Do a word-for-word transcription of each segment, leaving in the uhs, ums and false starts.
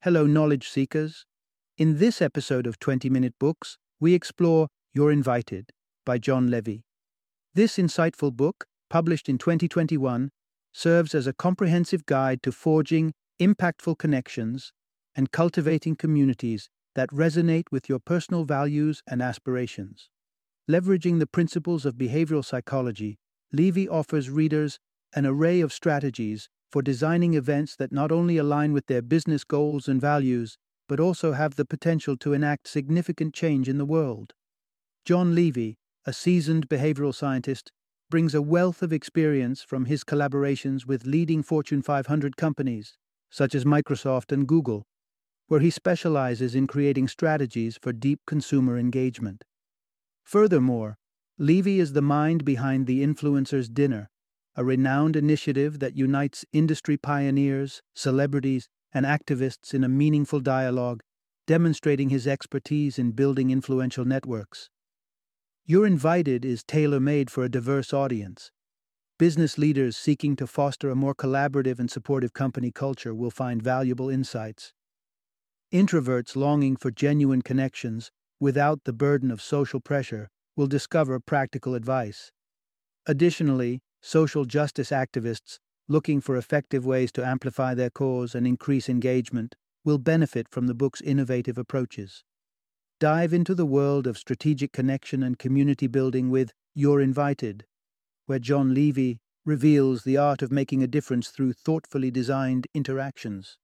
Hello, knowledge seekers. In this episode of twenty minute Books, we explore You're Invited by John Levy. This insightful book, published in twenty twenty-one, serves as a comprehensive guide to forging impactful connections and cultivating communities that resonate with your personal values and aspirations. Leveraging the principles of behavioral psychology, Levy offers readers an array of strategies for designing events that not only align with their business goals and values, but also have the potential to enact significant change in the world. John Levy, a seasoned behavioral scientist, brings a wealth of experience from his collaborations with leading Fortune five hundred companies, such as Microsoft and Google, where he specializes in creating strategies for deep consumer engagement. Furthermore, Levy is the mind behind the Influencers Dinner, a renowned initiative that unites industry pioneers, celebrities, and activists in a meaningful dialogue, demonstrating his expertise in building influential networks. You're Invited is tailor-made for a diverse audience. Business leaders seeking to foster a more collaborative and supportive company culture will find valuable insights. Introverts longing for genuine connections without the burden of social pressure will discover practical advice. Additionally, social justice activists looking for effective ways to amplify their cause and increase engagement will benefit from the book's innovative approaches. Dive into the world of strategic connection and community building with You're Invited, where John Levy reveals the art of making a difference through thoughtfully designed interactions.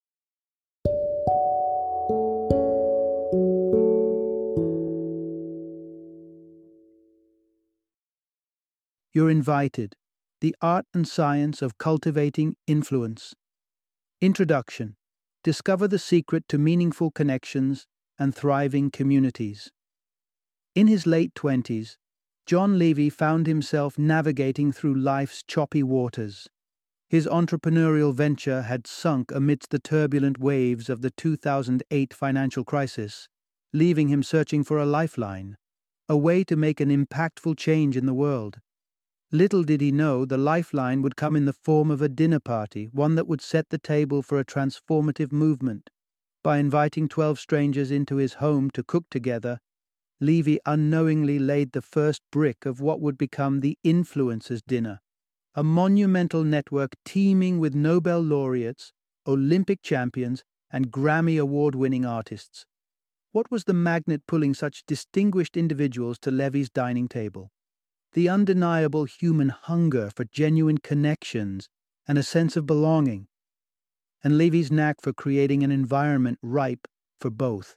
You're Invited, The Art and Science of Cultivating Influence. Introduction. Discover the secret to meaningful connections and thriving communities. In his late twenties, John Levy found himself navigating through life's choppy waters. His entrepreneurial venture had sunk amidst the turbulent waves of the two thousand eight financial crisis, leaving him searching for a lifeline, a way to make an impactful change in the world. Little did he know the lifeline would come in the form of a dinner party, one that would set the table for a transformative movement. By inviting twelve strangers into his home to cook together, Levy unknowingly laid the first brick of what would become the Influencers Dinner, a monumental network teeming with Nobel laureates, Olympic champions, and Grammy award-winning artists. What was the magnet pulling such distinguished individuals to Levy's dining table? The undeniable human hunger for genuine connections and a sense of belonging, and Levy's knack for creating an environment ripe for both.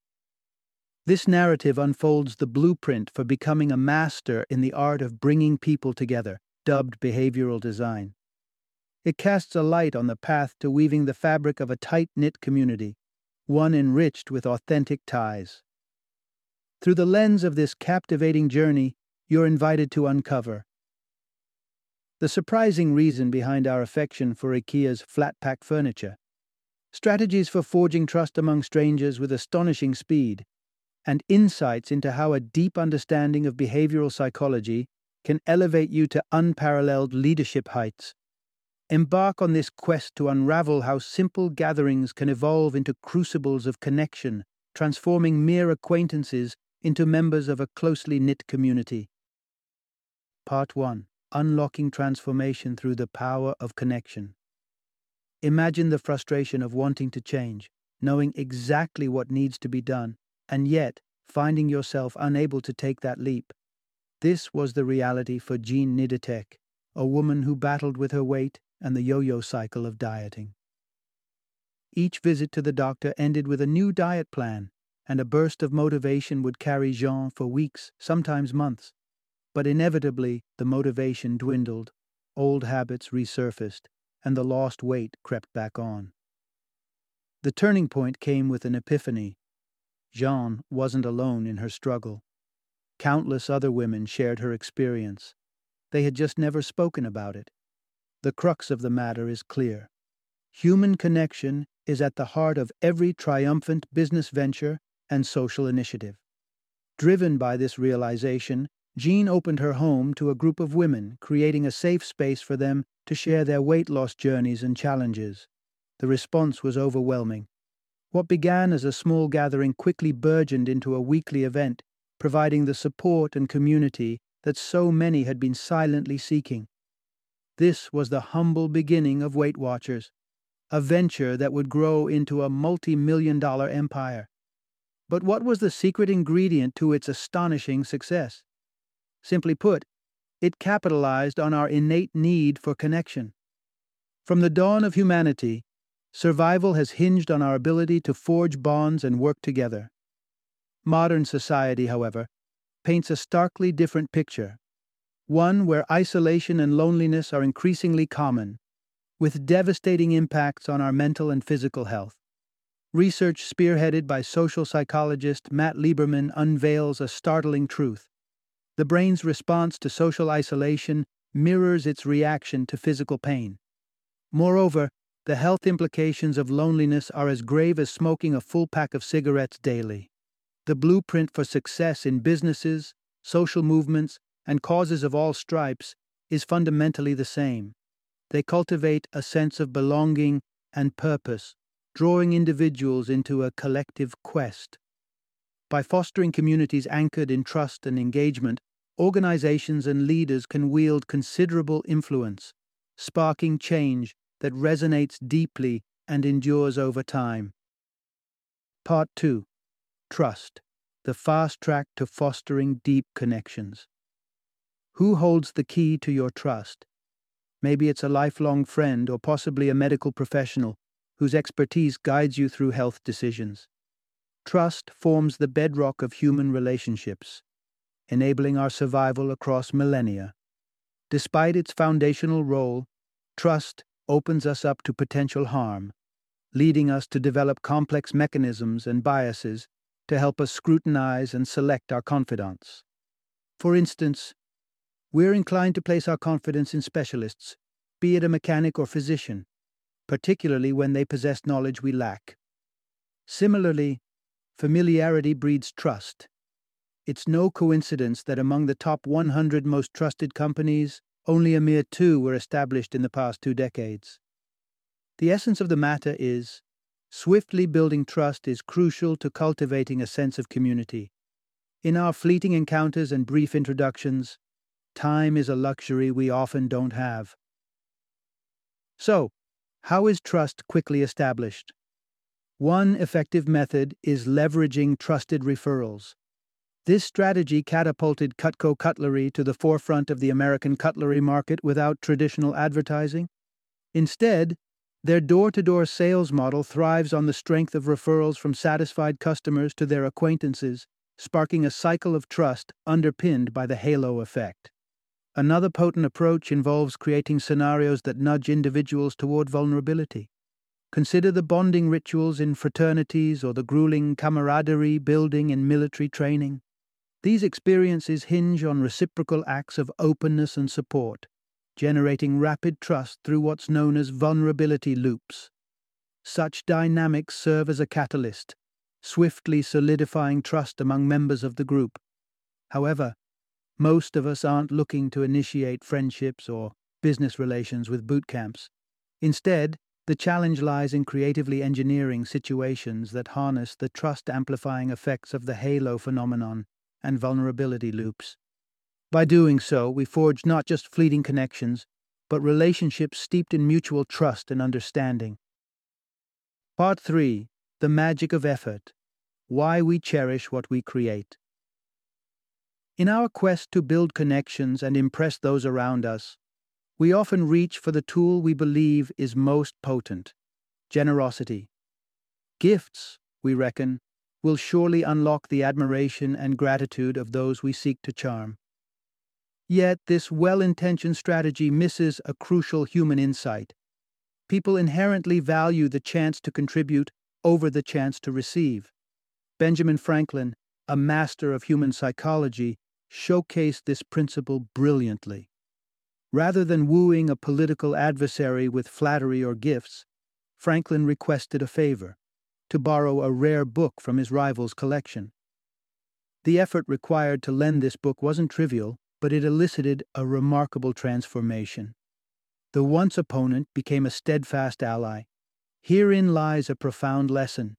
This narrative unfolds the blueprint for becoming a master in the art of bringing people together, dubbed behavioral design. It casts a light on the path to weaving the fabric of a tight-knit community, one enriched with authentic ties. Through the lens of this captivating journey, you're invited to uncover the surprising reason behind our affection for IKEA's flat-pack furniture, strategies for forging trust among strangers with astonishing speed, and insights into how a deep understanding of behavioral psychology can elevate you to unparalleled leadership heights. Embark on this quest to unravel how simple gatherings can evolve into crucibles of connection, transforming mere acquaintances into members of a closely knit community. Part one. Unlocking transformation through the power of connection. Imagine the frustration of wanting to change, knowing exactly what needs to be done, and yet finding yourself unable to take that leap. This was the reality for Jean Nidetek, a woman who battled with her weight and the yo-yo cycle of dieting. Each visit to the doctor ended with a new diet plan, and a burst of motivation would carry Jean for weeks, sometimes months. But inevitably, the motivation dwindled, old habits resurfaced, and the lost weight crept back on. The turning point came with an epiphany. Jean wasn't alone in her struggle. Countless other women shared her experience. They had just never spoken about it. The crux of the matter is clear. Human connection is at the heart of every triumphant business venture and social initiative. Driven by this realization, Jean opened her home to a group of women, creating a safe space for them to share their weight loss journeys and challenges. The response was overwhelming. What began as a small gathering quickly burgeoned into a weekly event, providing the support and community that so many had been silently seeking. This was the humble beginning of Weight Watchers, a venture that would grow into a multi-million dollar empire. But what was the secret ingredient to its astonishing success? Simply put, it capitalized on our innate need for connection. From the dawn of humanity, survival has hinged on our ability to forge bonds and work together. Modern society, however, paints a starkly different picture, one where isolation and loneliness are increasingly common, with devastating impacts on our mental and physical health. Research spearheaded by social psychologist Matt Lieberman unveils a startling truth. The brain's response to social isolation mirrors its reaction to physical pain. Moreover, the health implications of loneliness are as grave as smoking a full pack of cigarettes daily. The blueprint for success in businesses, social movements, and causes of all stripes is fundamentally the same. They cultivate a sense of belonging and purpose, drawing individuals into a collective quest. By fostering communities anchored in trust and engagement, organizations and leaders can wield considerable influence, sparking change that resonates deeply and endures over time. Part two. Trust, the fast track to fostering deep connections. Who holds the key to your trust? Maybe it's a lifelong friend or possibly a medical professional whose expertise guides you through health decisions. Trust forms the bedrock of human relationships, enabling our survival across millennia. Despite its foundational role, trust opens us up to potential harm, leading us to develop complex mechanisms and biases to help us scrutinize and select our confidants. For instance, we're inclined to place our confidence in specialists, be it a mechanic or physician, particularly when they possess knowledge we lack. Similarly, familiarity breeds trust. It's no coincidence that among the top one hundred most trusted companies, only a mere two were established in the past two decades. The essence of the matter is, swiftly building trust is crucial to cultivating a sense of community. In our fleeting encounters and brief introductions, time is a luxury we often don't have. So, how is trust quickly established? One effective method is leveraging trusted referrals. This strategy catapulted Cutco Cutlery to the forefront of the American cutlery market without traditional advertising. Instead, their door-to-door sales model thrives on the strength of referrals from satisfied customers to their acquaintances, sparking a cycle of trust underpinned by the halo effect. Another potent approach involves creating scenarios that nudge individuals toward vulnerability. Consider the bonding rituals in fraternities or the grueling camaraderie building in military training. These experiences hinge on reciprocal acts of openness and support, generating rapid trust through what's known as vulnerability loops. Such dynamics serve as a catalyst, swiftly solidifying trust among members of the group. However, most of us aren't looking to initiate friendships or business relations with boot camps. Instead, the challenge lies in creatively engineering situations that harness the trust-amplifying effects of the halo phenomenon and vulnerability loops. By doing so, we forge not just fleeting connections, but relationships steeped in mutual trust and understanding. Part three. The Magic of Effort. Why we cherish what we create. In our quest to build connections and impress those around us, we often reach for the tool we believe is most potent: generosity. Gifts, we reckon, will surely unlock the admiration and gratitude of those we seek to charm. Yet this well-intentioned strategy misses a crucial human insight. People inherently value the chance to contribute over the chance to receive. Benjamin Franklin, a master of human psychology, showcased this principle brilliantly. Rather than wooing a political adversary with flattery or gifts, Franklin requested a favor: to borrow a rare book from his rival's collection. The effort required to lend this book wasn't trivial, but it elicited a remarkable transformation. The once opponent became a steadfast ally. Herein lies a profound lesson.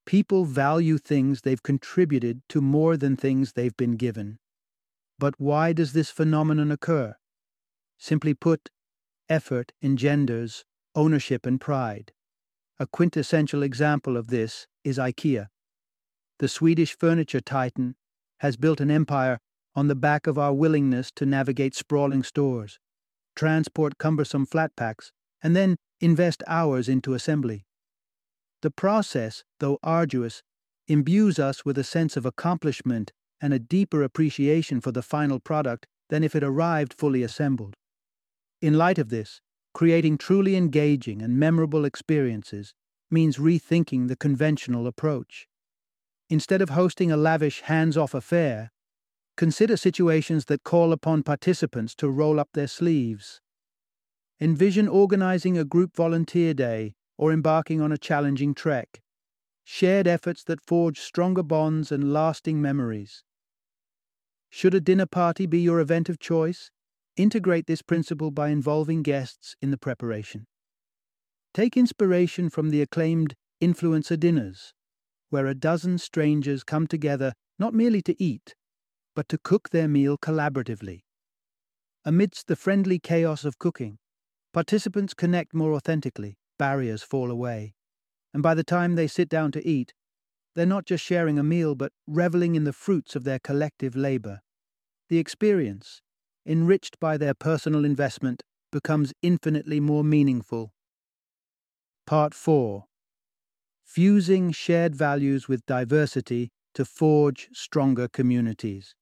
People value things they've contributed to more than things they've been given. But why does this phenomenon occur? Simply put, effort engenders ownership and pride. A quintessential example of this is IKEA. The Swedish furniture titan has built an empire on the back of our willingness to navigate sprawling stores, transport cumbersome flat packs, and then invest hours into assembly. The process, though arduous, imbues us with a sense of accomplishment and a deeper appreciation for the final product than if it arrived fully assembled. In light of this, creating truly engaging and memorable experiences means rethinking the conventional approach. Instead of hosting a lavish hands-off affair, consider situations that call upon participants to roll up their sleeves. Envision organizing a group volunteer day or embarking on a challenging trek. Shared efforts that forge stronger bonds and lasting memories. Should a dinner party be your event of choice, integrate this principle by involving guests in the preparation. Take inspiration from the acclaimed influencer dinners, where a dozen strangers come together not merely to eat, but to cook their meal collaboratively. Amidst the friendly chaos of cooking, participants connect more authentically, barriers fall away, and by the time they sit down to eat, they're not just sharing a meal but reveling in the fruits of their collective labor. The experience, enriched by their personal investment, becomes infinitely more meaningful. Part four. Fusing shared values with diversity to forge stronger communities.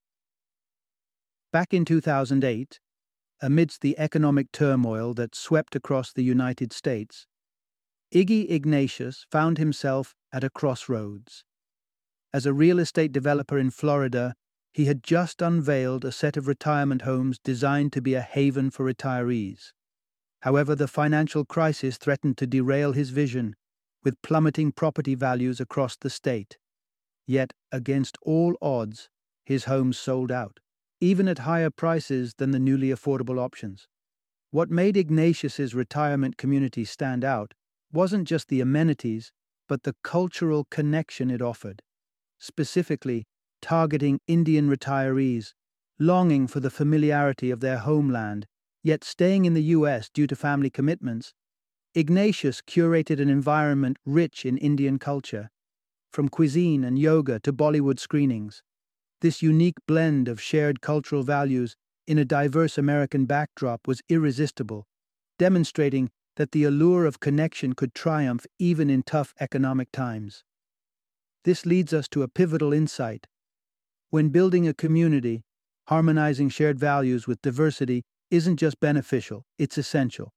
Back in two thousand eight, amidst the economic turmoil that swept across the United States, Iggy Ignatius found himself at a crossroads. As a real estate developer in Florida, he had just unveiled a set of retirement homes designed to be a haven for retirees. However, the financial crisis threatened to derail his vision, with plummeting property values across the state. Yet, against all odds, his homes sold out, even at higher prices than the newly affordable options. What made Ignatius's retirement community stand out wasn't just the amenities, but the cultural connection it offered, specifically targeting Indian retirees, longing for the familiarity of their homeland, yet staying in the U S due to family commitments. Ignatius curated an environment rich in Indian culture, from cuisine and yoga to Bollywood screenings. This unique blend of shared cultural values in a diverse American backdrop was irresistible, demonstrating that the allure of connection could triumph even in tough economic times. This leads us to a pivotal insight. When building a community, harmonizing shared values with diversity isn't just beneficial, it's essential.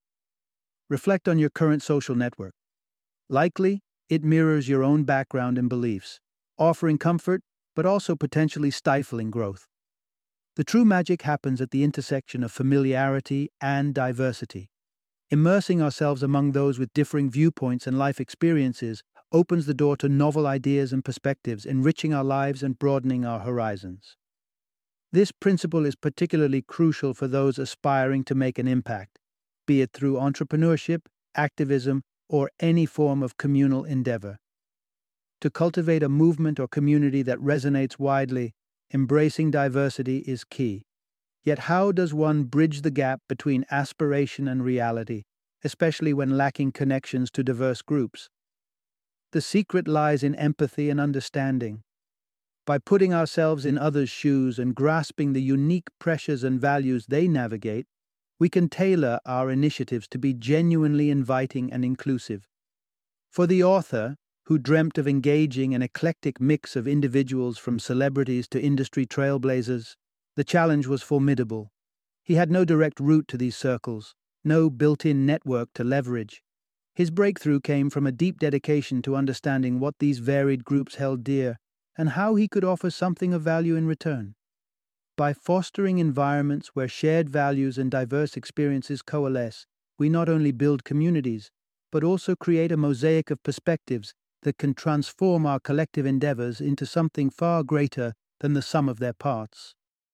Reflect on your current social network. Likely, it mirrors your own background and beliefs, offering comfort but also potentially stifling growth. The true magic happens at the intersection of familiarity and diversity. Immersing ourselves among those with differing viewpoints and life experiences opens the door to novel ideas and perspectives, enriching our lives and broadening our horizons. This principle is particularly crucial for those aspiring to make an impact, be it through entrepreneurship, activism, or any form of communal endeavor. To cultivate a movement or community that resonates widely, embracing diversity is key. Yet how does one bridge the gap between aspiration and reality, especially when lacking connections to diverse groups? The secret lies in empathy and understanding. By putting ourselves in others' shoes and grasping the unique pressures and values they navigate, we can tailor our initiatives to be genuinely inviting and inclusive. For the author, who dreamt of engaging an eclectic mix of individuals from celebrities to industry trailblazers, the challenge was formidable. He had no direct route to these circles, no built-in network to leverage. His breakthrough came from a deep dedication to understanding what these varied groups held dear and how he could offer something of value in return. By fostering environments where shared values and diverse experiences coalesce, we not only build communities, but also create a mosaic of perspectives that can transform our collective endeavors into something far greater than the sum of their parts.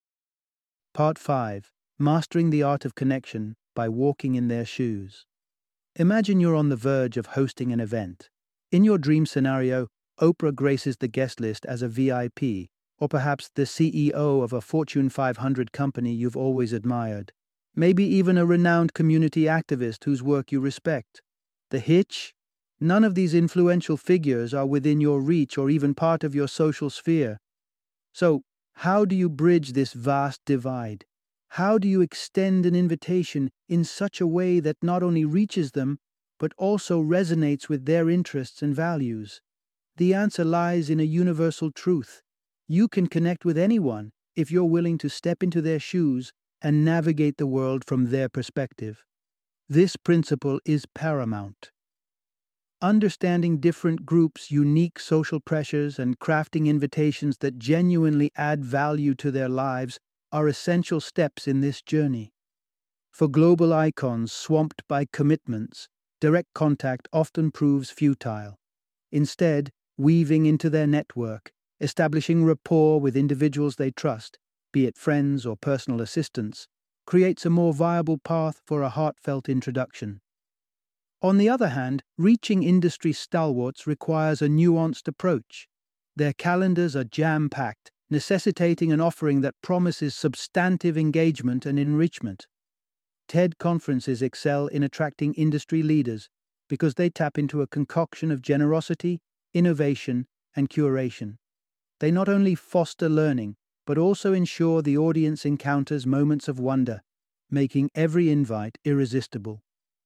Part five. Mastering the Art of Connection by Walking in Their Shoes. Imagine you're on the verge of hosting an event. In your dream scenario, Oprah graces the guest list as a V I P, or perhaps the C E O of a Fortune five hundred company you've always admired. Maybe even a renowned community activist whose work you respect. The hitch? None of these influential figures are within your reach or even part of your social sphere. So, how do you bridge this vast divide? How do you extend an invitation in such a way that not only reaches them, but also resonates with their interests and values? The answer lies in a universal truth. You can connect with anyone if you're willing to step into their shoes and navigate the world from their perspective. This principle is paramount. Understanding different groups' unique social pressures and crafting invitations that genuinely add value to their lives are essential steps in this journey. For global icons swamped by commitments, direct contact often proves futile. Instead, weaving into their network, establishing rapport with individuals they trust, be it friends or personal assistants, creates a more viable path for a heartfelt introduction. On the other hand, reaching industry stalwarts requires a nuanced approach. Their calendars are jam-packed, necessitating an offering that promises substantive engagement and enrichment. TED conferences excel in attracting industry leaders because they tap into a concoction of generosity, innovation, and curation. They not only foster learning, but also ensure the audience encounters moments of wonder, making every invite irresistible.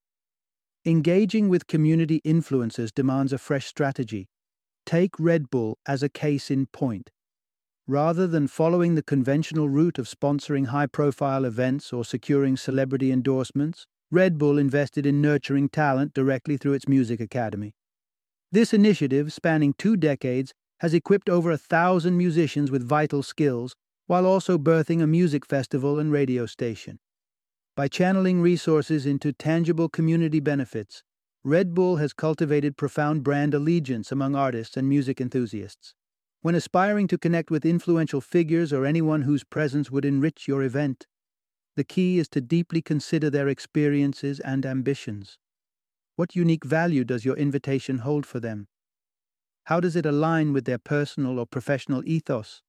Engaging with community influencers demands a fresh strategy. Take Red Bull as a case in point. Rather than following the conventional route of sponsoring high-profile events or securing celebrity endorsements, Red Bull invested in nurturing talent directly through its music academy. This initiative, spanning two decades, has equipped over a thousand musicians with vital skills, while also birthing a music festival and radio station. By channeling resources into tangible community benefits, Red Bull has cultivated profound brand allegiance among artists and music enthusiasts. When aspiring to connect with influential figures or anyone whose presence would enrich your event, the key is to deeply consider their experiences and ambitions. What unique value does your invitation hold for them? How does it align with their personal or professional ethos?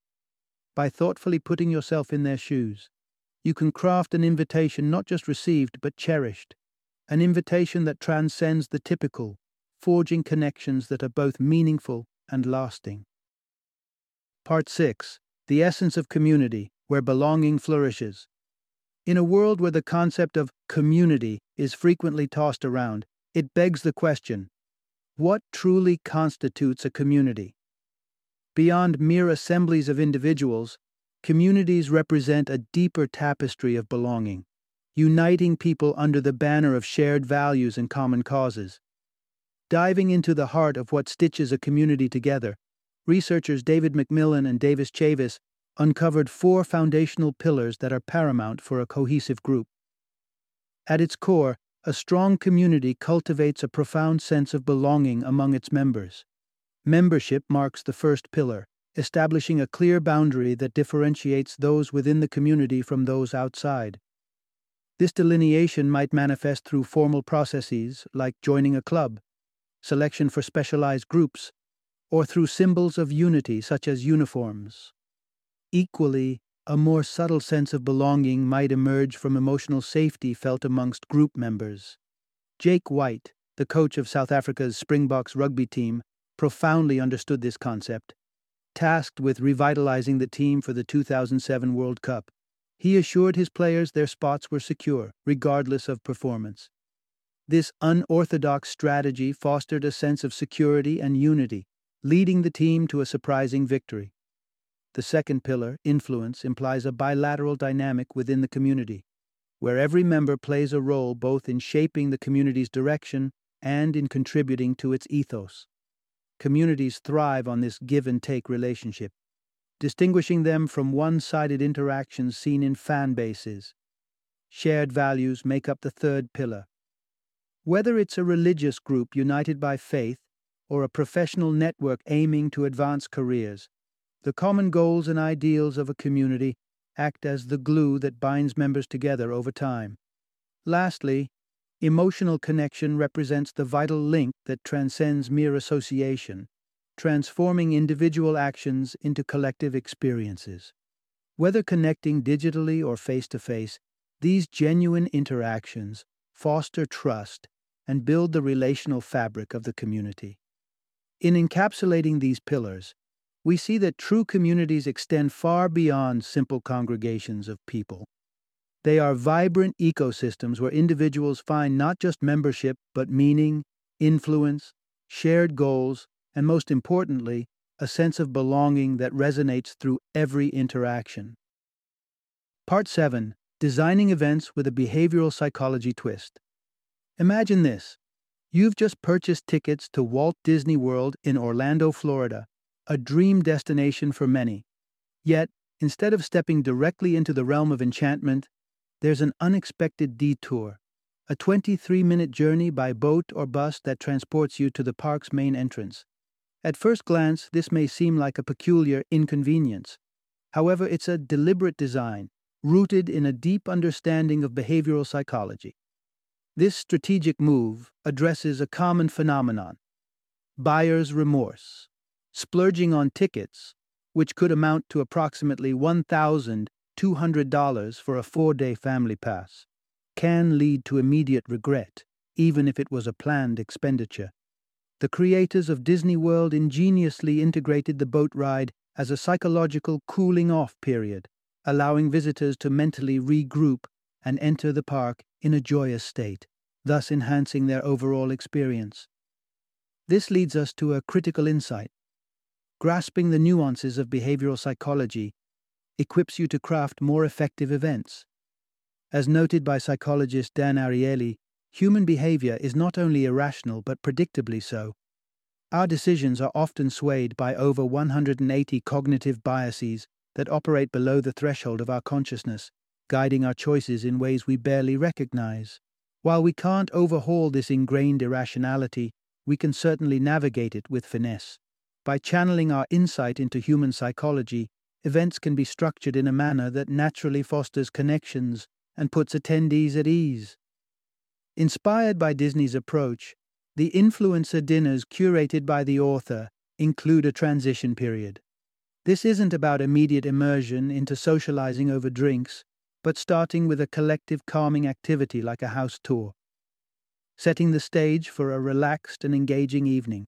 By thoughtfully putting yourself in their shoes, you can craft an invitation not just received but cherished, an invitation that transcends the typical, forging connections that are both meaningful and lasting. Part six. The Essence of Community, Where Belonging Flourishes. In a world where the concept of community is frequently tossed around, it begs the question, what truly constitutes a community? Beyond mere assemblies of individuals, communities represent a deeper tapestry of belonging, uniting people under the banner of shared values and common causes. Diving into the heart of what stitches a community together, researchers David McMillan and Davis Chavis uncovered four foundational pillars that are paramount for a cohesive group. At its core, a strong community cultivates a profound sense of belonging among its members. Membership marks the first pillar, establishing a clear boundary that differentiates those within the community from those outside. This delineation might manifest through formal processes like joining a club, selection for specialized groups, or through symbols of unity such as uniforms. Equally, a more subtle sense of belonging might emerge from emotional safety felt amongst group members. Jake White, the coach of South Africa's Springboks rugby team, profoundly understood this concept. Tasked with revitalizing the team for the two thousand seven World Cup, he assured his players their spots were secure, regardless of performance. This unorthodox strategy fostered a sense of security and unity, leading the team to a surprising victory. The second pillar, influence, implies a bilateral dynamic within the community, where every member plays a role both in shaping the community's direction and in contributing to its ethos. Communities thrive on this give-and-take relationship, distinguishing them from one-sided interactions seen in fan bases. Shared values make up the third pillar. Whether it's a religious group united by faith or a professional network aiming to advance careers, the common goals and ideals of a community act as the glue that binds members together over time. Lastly, emotional connection represents the vital link that transcends mere association. transforming individual actions into collective experiences. Whether connecting digitally or face-to-face, these genuine interactions foster trust and build the relational fabric of the community. In encapsulating these pillars, we see that true communities extend far beyond simple congregations of people. They are vibrant ecosystems where individuals find not just membership, but meaning, influence, shared goals, and most importantly, a sense of belonging that resonates through every interaction. Part seven. Designing events with a behavioral psychology twist. Imagine this. You've just purchased tickets to Walt Disney World in Orlando, Florida, a dream destination for many. Yet, instead of stepping directly into the realm of enchantment, there's an unexpected detour, a twenty-three minute journey by boat or bus that transports you to the park's main entrance. At first glance, this may seem like a peculiar inconvenience. However, it's a deliberate design, rooted in a deep understanding of behavioral psychology. This strategic move addresses a common phenomenon: buyer's remorse. Splurging on tickets, which could amount to approximately one thousand two hundred dollars for a four-day family pass, can lead to immediate regret, even if it was a planned expenditure. The creators of Disney World ingeniously integrated the boat ride as a psychological cooling-off period, allowing visitors to mentally regroup and enter the park in a joyous state, thus enhancing their overall experience. This leads us to a critical insight. Grasping the nuances of behavioral psychology equips you to craft more effective events. As noted by psychologist Dan Ariely, human behavior is not only irrational but predictably so. Our decisions are often swayed by over one hundred eighty cognitive biases that operate below the threshold of our consciousness, guiding our choices in ways we barely recognize. While we can't overhaul this ingrained irrationality, we can certainly navigate it with finesse. By channeling our insight into human psychology, events can be structured in a manner that naturally fosters connections and puts attendees at ease. Inspired by Disney's approach, the influencer dinners curated by the author include a transition period. This isn't about immediate immersion into socializing over drinks, but starting with a collective calming activity like a house tour, setting the stage for a relaxed and engaging evening.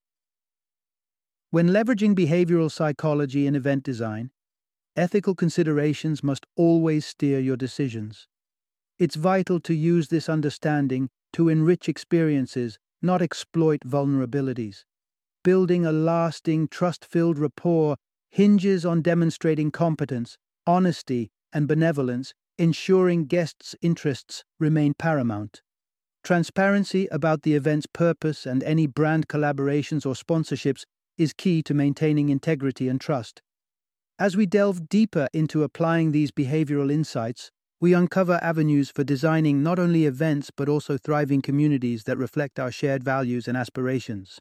When leveraging behavioral psychology in event design, ethical considerations must always steer your decisions. It's vital to use this understanding to enrich experiences, not exploit vulnerabilities. Building a lasting, trust-filled rapport hinges on demonstrating competence, honesty, and benevolence, ensuring guests' interests remain paramount. Transparency about the event's purpose and any brand collaborations or sponsorships is key to maintaining integrity and trust. As we delve deeper into applying these behavioral insights, we uncover avenues for designing not only events but also thriving communities that reflect our shared values and aspirations.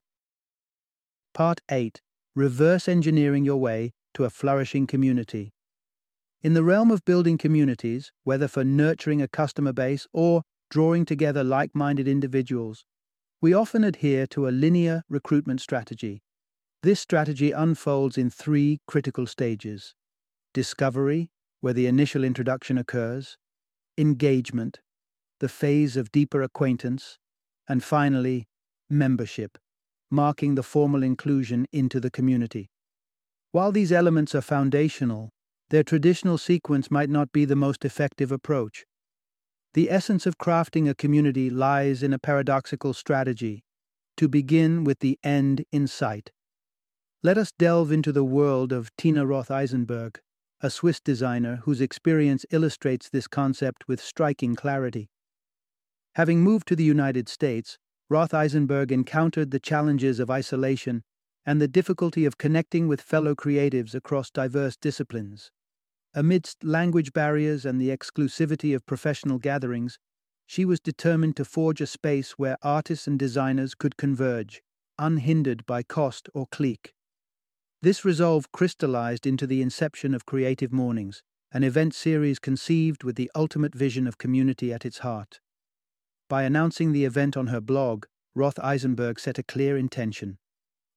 Part eight. Reverse engineering your way to a flourishing community. In the realm of building communities, whether for nurturing a customer base or drawing together like-minded individuals, we often adhere to a linear recruitment strategy. This strategy unfolds in three critical stages: discovery, where the initial introduction occurs; engagement, the phase of deeper acquaintance; and finally, membership, marking the formal inclusion into the community. While these elements are foundational, their traditional sequence might not be the most effective approach. The essence of crafting a community lies in a paradoxical strategy: to begin with the end in sight. Let us delve into the world of Tina Roth-Eisenberg, a Swiss designer whose experience illustrates this concept with striking clarity. Having moved to the United States, Roth-Eisenberg encountered the challenges of isolation and the difficulty of connecting with fellow creatives across diverse disciplines. Amidst language barriers and the exclusivity of professional gatherings, she was determined to forge a space where artists and designers could converge, unhindered by cost or clique. This resolve crystallized into the inception of Creative Mornings, an event series conceived with the ultimate vision of community at its heart. By announcing the event on her blog, Roth-Eisenberg set a clear intention: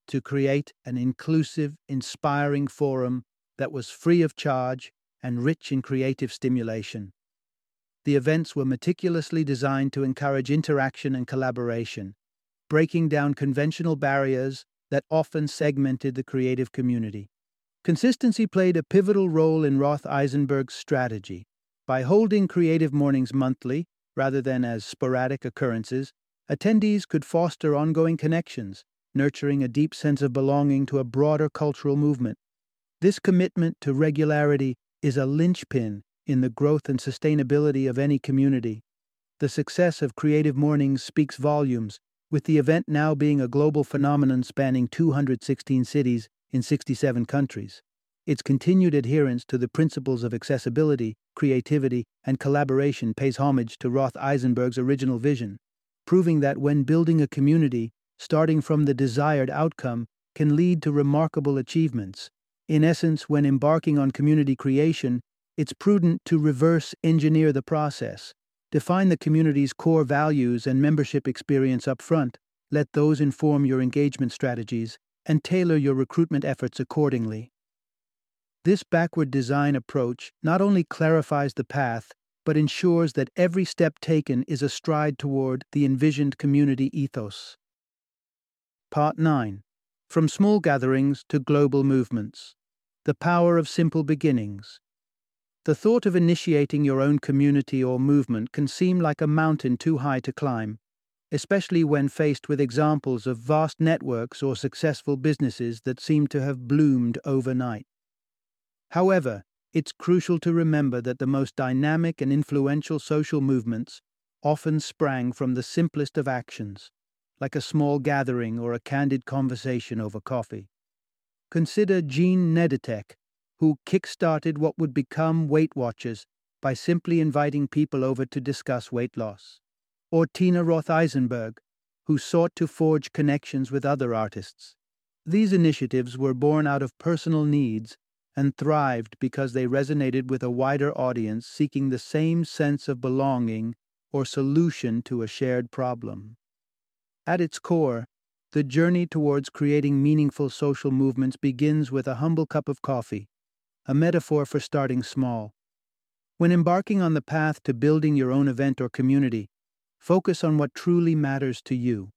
to create an inclusive, inspiring forum that was free of charge and rich in creative stimulation. The events were meticulously designed to encourage interaction and collaboration, breaking down conventional barriers that often segmented the creative community. Consistency played a pivotal role in Roth Eisenberg's strategy. By holding creative mornings monthly, rather than as sporadic occurrences, attendees could foster ongoing connections, nurturing a deep sense of belonging to a broader cultural movement. This commitment to regularity is a linchpin in the growth and sustainability of any community. The success of Creative Mornings speaks volumes, with the event now being a global phenomenon spanning two hundred sixteen cities in sixty-seven countries. Its continued adherence to the principles of accessibility, creativity, and collaboration pays homage to Roth Eisenberg's original vision, proving that when building a community, starting from the desired outcome can lead to remarkable achievements. In essence, when embarking on community creation, it's prudent to reverse engineer the process. Define the community's core values and membership experience up front, let those inform your engagement strategies, and tailor your recruitment efforts accordingly. This backward design approach not only clarifies the path, but ensures that every step taken is a stride toward the envisioned community ethos. Part nine. From Small Gatherings to Global Movements. The Power of Simple Beginnings. The thought of initiating your own community or movement can seem like a mountain too high to climb, especially when faced with examples of vast networks or successful businesses that seem to have bloomed overnight. However, it's crucial to remember that the most dynamic and influential social movements often sprang from the simplest of actions, like a small gathering or a candid conversation over coffee. Consider Jean Nedetek, who kick-started what would become Weight Watchers by simply inviting people over to discuss weight loss. Or Tina Roth Eisenberg, who sought to forge connections with other artists. These initiatives were born out of personal needs and thrived because they resonated with a wider audience seeking the same sense of belonging or solution to a shared problem. At its core, the journey towards creating meaningful social movements begins with a humble cup of coffee, a metaphor for starting small. When embarking on the path to building your own event or community, focus on what truly matters to you.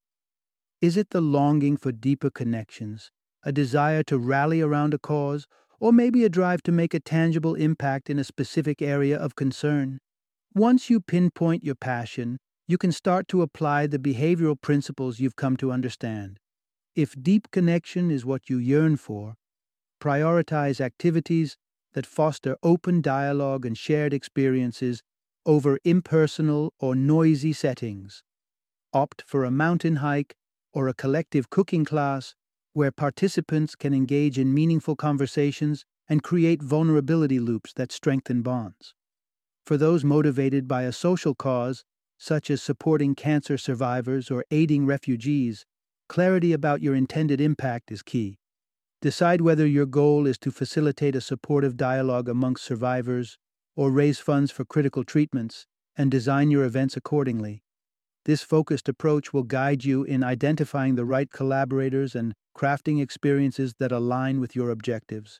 Is it the longing for deeper connections, a desire to rally around a cause, or maybe a drive to make a tangible impact in a specific area of concern? Once you pinpoint your passion, you can start to apply the behavioral principles you've come to understand. If deep connection is what you yearn for, prioritize activities that foster open dialogue and shared experiences over impersonal or noisy settings. Opt for a mountain hike or a collective cooking class where participants can engage in meaningful conversations and create vulnerability loops that strengthen bonds. For those motivated by a social cause, such as supporting cancer survivors or aiding refugees, clarity about your intended impact is key. Decide whether your goal is to facilitate a supportive dialogue amongst survivors or raise funds for critical treatments, and design your events accordingly. This focused approach will guide you in identifying the right collaborators and crafting experiences that align with your objectives.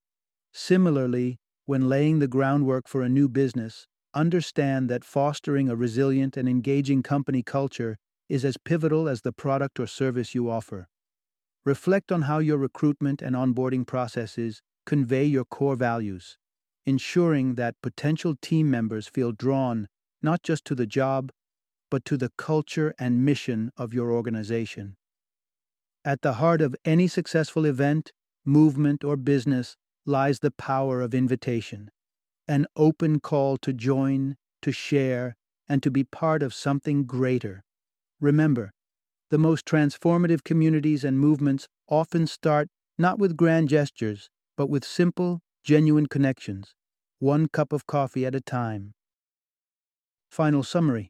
Similarly, when laying the groundwork for a new business, understand that fostering a resilient and engaging company culture is as pivotal as the product or service you offer. Reflect on how your recruitment and onboarding processes convey your core values, ensuring that potential team members feel drawn not just to the job, but to the culture and mission of your organization. At the heart of any successful event, movement, or business lies the power of invitation, an open call to join, to share, and to be part of something greater. Remember, the most transformative communities and movements often start not with grand gestures, but with simple, genuine connections, one cup of coffee at a time. Final summary.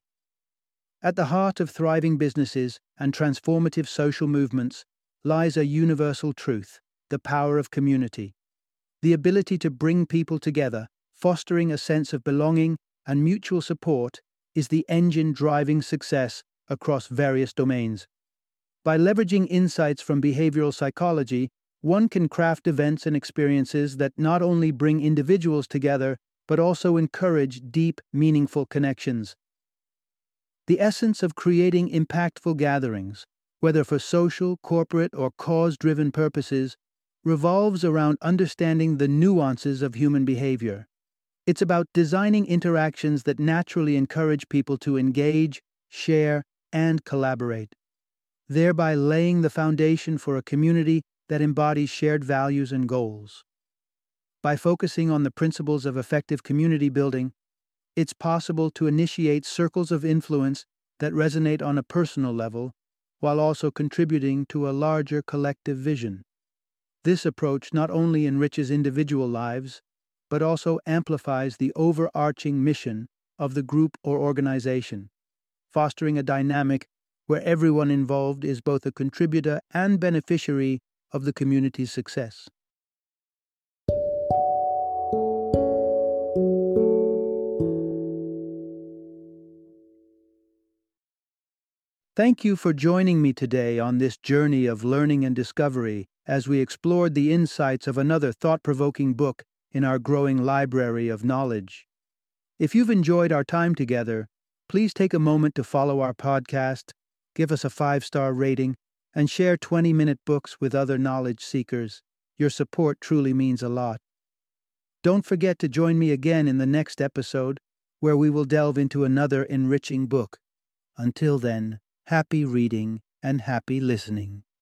At the heart of thriving businesses and transformative social movements lies a universal truth: the power of community. The ability to bring people together, fostering a sense of belonging and mutual support, is the engine driving success across various domains. By leveraging insights from behavioral psychology, one can craft events and experiences that not only bring individuals together, but also encourage deep, meaningful connections. The essence of creating impactful gatherings, whether for social, corporate, or cause-driven purposes, revolves around understanding the nuances of human behavior. It's about designing interactions that naturally encourage people to engage, share, and collaborate, thereby laying the foundation for a community that embodies shared values and goals. By focusing on the principles of effective community building, it's possible to initiate circles of influence that resonate on a personal level, while also contributing to a larger collective vision. This approach not only enriches individual lives, but also amplifies the overarching mission of the group or organization, fostering a dynamic where everyone involved is both a contributor and beneficiary of the community's success. Thank you for joining me today on this journey of learning and discovery as we explored the insights of another thought-provoking book in our growing library of knowledge. If you've enjoyed our time together, please take a moment to follow our podcast, give us a five-star rating, and share twenty-minute books with other knowledge seekers. Your support truly means a lot. Don't forget to join me again in the next episode, where we will delve into another enriching book. Until then, happy reading and happy listening.